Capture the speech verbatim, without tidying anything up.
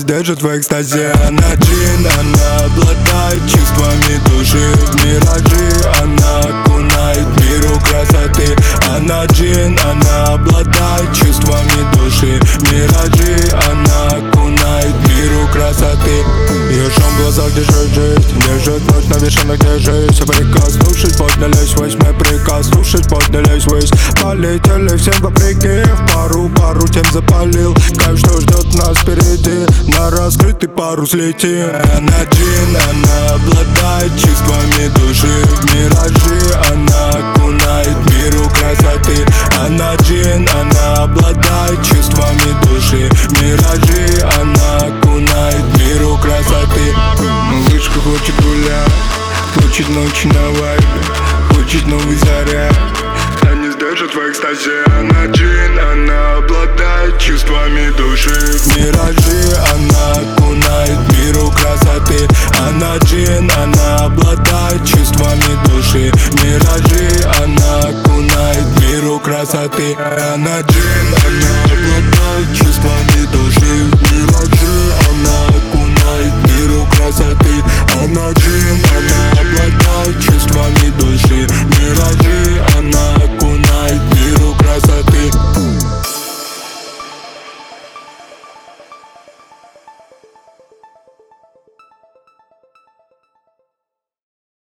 держит в экстазе. Она джин, она обладает чувствами души. В миражи она окунает миру красоты. Она джин, она обладает чувствами души. В миражи она окунает миру красоты. Ее шум в глазах держит жизнь, держит ночь навешена, где жизнь. Прикоснувшись, поднялись ввысь, мы прикоснувшись, поднялись ввысь. Полетели всем вопреки, в пару, пару тем запалил. Кайф, что ждет нас впереди, на раскрытый парус летим. Она джин, она обладает чувствами души. В миражи она окунает миру красоты. Она джин, она обладает чувствами души. В миражи она окунает миру красоты. Малышка хочет гулять, хочет ночи на вайбе, хочет новый заряд. Танец держит в экстазе. Она джин, она обладает чувствами души. В миражи она окунает миру красоты. Она джин, она обладает чувствами души. В миражи она окунает миру красоты. Она джин, она обладает чувствами души. В миражи она окунает миру красоты. Она джин, она обладает чувствами души. В миражи